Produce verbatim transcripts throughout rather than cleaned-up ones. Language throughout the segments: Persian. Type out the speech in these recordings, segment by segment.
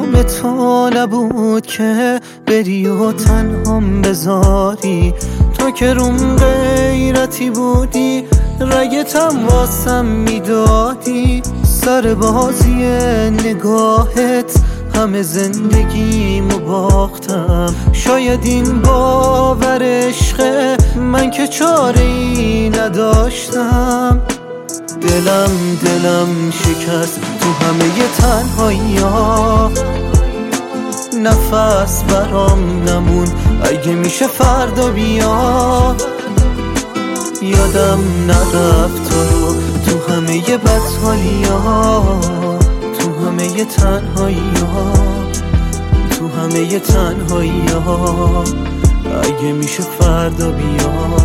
برنامه تو نبود که بری و تنهام بذاری. تو که روم غیرتی بودی، رگتم واسم میدادی. سر بازی نگاهت همه زندگیمو باختم. شاید این باور عشقه، من که چاره ای نداشتم. دلم دلم شکست تو همه تنهایی ها. نفس برام نمون، اگه میشه فردا بیا. یادم نرفت تو رو تو همه بدحالی ها، تو همه تنهایی ها، تو همه تنهایی ها. اگه میشه فردا بیا.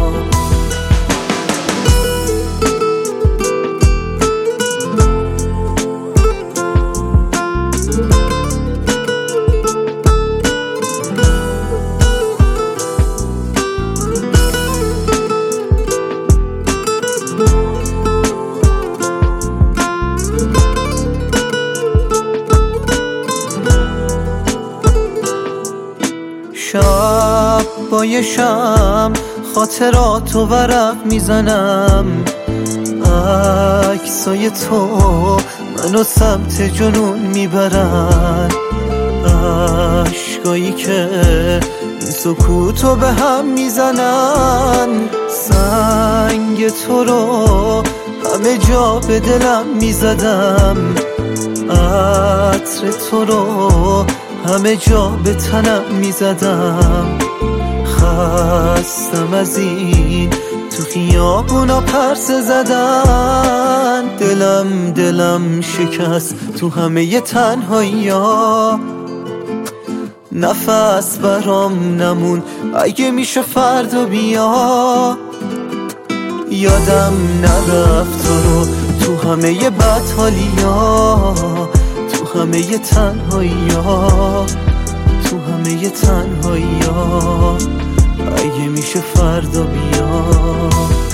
شب با یه شم خاطراتو ورق میزنم. عکسای تو منو سمت جنون میبرن. عشقایی که این سکوتو به هم میزنن. سنگ تو رو همه جا به دلم میزدم. عطر تو رو همه جا به تنم میزدم. خستم از این تو خیابونا پرسه زدن. دلم دلم شکست تو همه تنهایی ها. نفس برام نمون، اگه میشه فردا بیا. یادم نرفت تو رو تو همه بدحالی ها، تو همه تنهایی ها، تو همه تنهایی ها. اگه میشه فردا بیا.